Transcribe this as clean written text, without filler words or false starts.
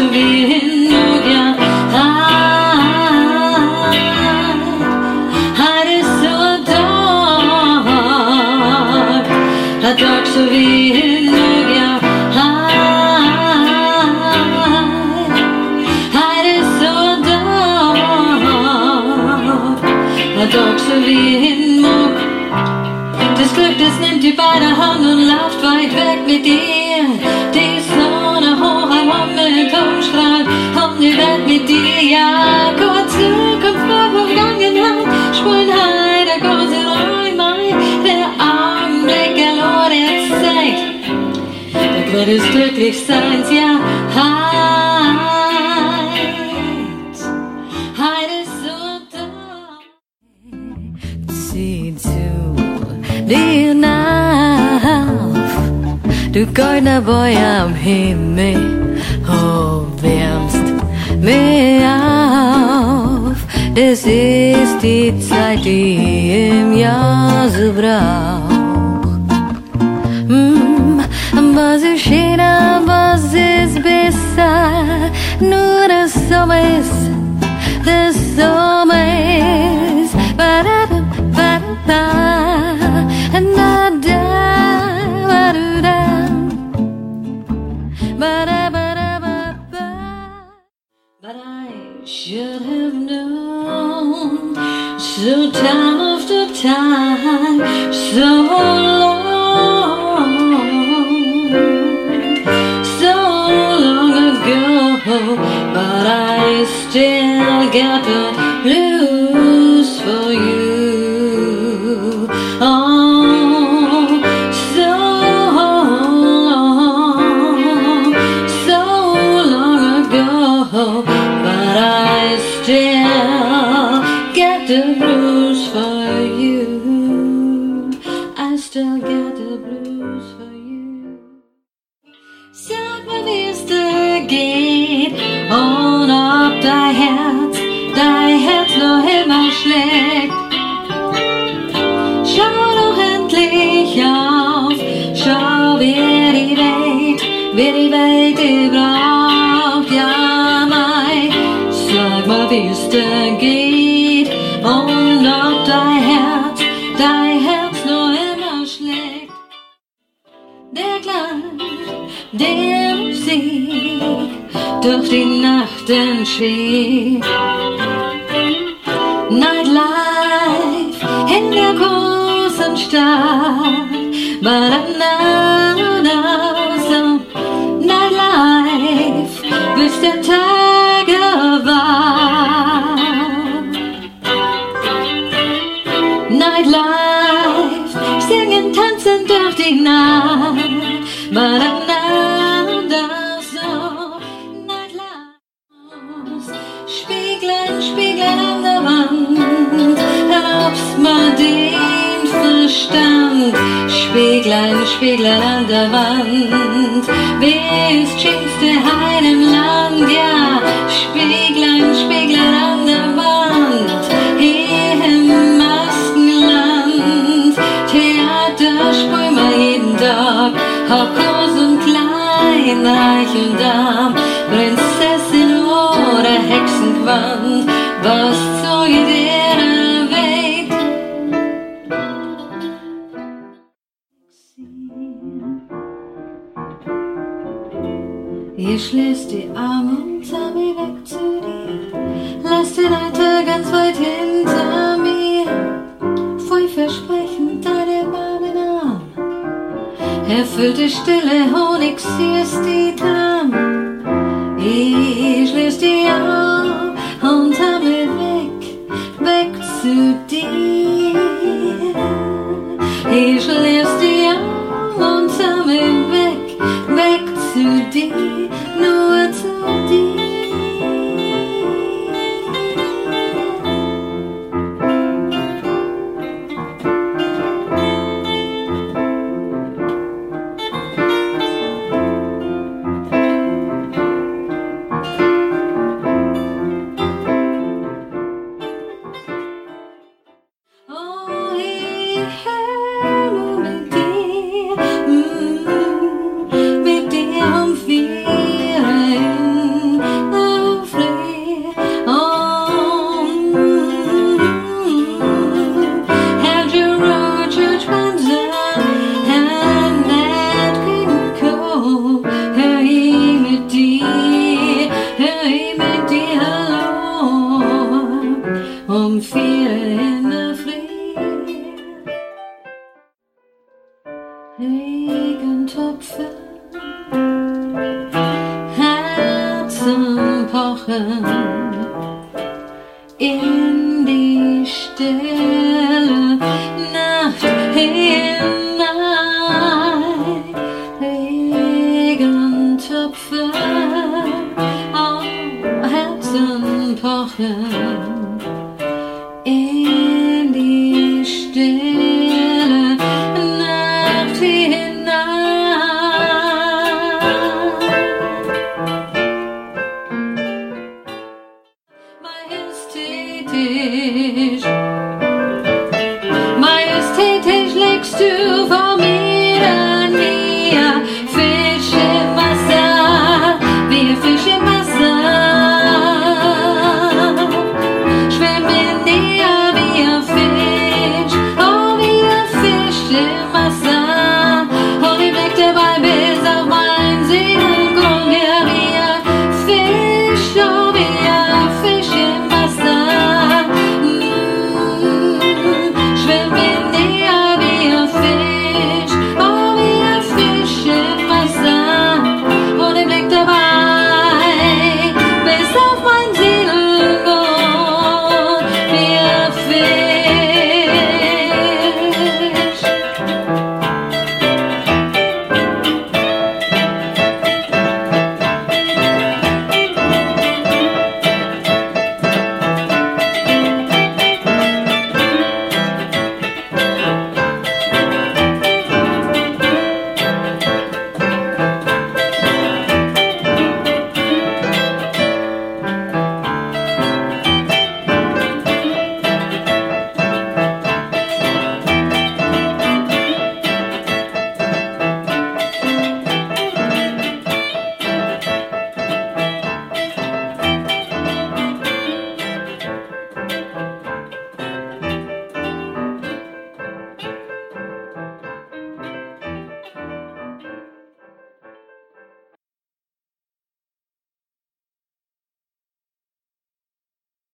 wie genug, ja. Heute ist so dark, doch so wie genug, ja. Heute ist so dark, doch so wie genug. Das Glück, das nimmt die bei der Hand und läuft weit weg mit dir. Die Sonne hoch am Umstrahl, um die Welt mit dir. Ja, kurz Zukunft vor Vergangenheit, spulen heute große Räume. Der Augenblick, er jetzt zeigt, der Grund des Glücklichseins, ja, heute ist so da. Zieh zu dir nach, du goldner Boy am Himmel, oh, wärmst mir auf. Das ist die Zeit, die im Jahr so braucht. Was ist schöner, was ist besser? Nur das Sommer ist, das Sommer ist. Ba-da-da, ba-da-da, na-da, ba-da-da, ba-da-ba-da-ba-ba. But I should have known, so time after time, so long ago, but I still get the blues for you. Oh, so long ago, but I still get the blues for you. I still get the blues for you. Sag mir, wie es dir geht, und ob dein Herz noch immer schlägt. Schau doch endlich auf, schau, wie die Welt dir braucht, ja, mei. Sag mal, wie es dir geht, und ob dein Herz noch immer schlägt. Der Klang der Musik durch die Nacht entschwebt. Nightlife in der großen Stadt, ba-da-da-da, so Nightlife, bis der Tag erwacht. Nightlife, singen, tanzen durch die Nacht, ba-da-da-da, so Nightlife. Spieglein, Spieglein an der Wand, erlaubst mal den Verstand. Spieglein, Spieglein an der Wand, wer ist schönste Heim im Land? Ja, Spieglein, Spieglein an der Wand, hier im Maskenland. Theater sprühen wir jeden Tag, auch groß und klein, reich und arm, Prinzessin oder Hexenquant, was zu jeder Welt. Ich schließ die Arme und sah mich weg zu dir, lass den Alltag ganz weit hinter mir, voll versprechend deine warmen Arme, erfüllte Stille, Honig, sie ist die Traum. Ich schließ die Arme und sah mich weg zu dir. Ich schließ die Arme und sah mich weg zu dir. Tiere in der Früh. Regentropfen, Herzen pochen in die Stille Nacht hinein. Regentropfen, oh, Herzen pochen in die Stille Nacht hinein. Majestätisch